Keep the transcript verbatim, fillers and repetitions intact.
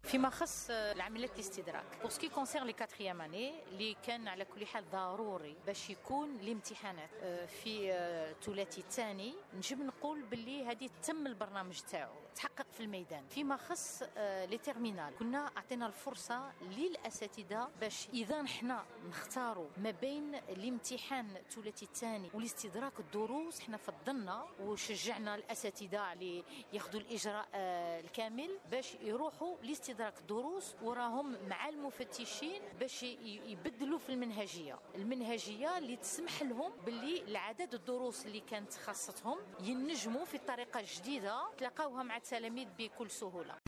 فيما خص العمليات الاستدراك بوسكي كونسير لي كاتريام اني اللي كان على كل حال ضروري باش يكون الامتحانات في الثلاثي الثاني، نجم نقول باللي هذه تم البرنامج تاعو تحقق في الميدان. فيما خص لي تيرمينال كنا اعطينا الفرصه للاساتذه باش اذا نحنا نختاروا ما بين الامتحان الثلاثي الثاني والاستدراك الدروس، احنا فضلنا وشجعنا الاساتذه اللي ياخذوا الاجراء الكامل باش يروحوا لاستدراك الدروس وراهم مع المفتشين باش يبدلوا في المنهجيه المنهجيه اللي تسمح لهم باللي العدد الدروس اللي كانت خاصتهم ينجموا في طريقه جديده تلاقاوها مع التلاميذ بكل سهوله.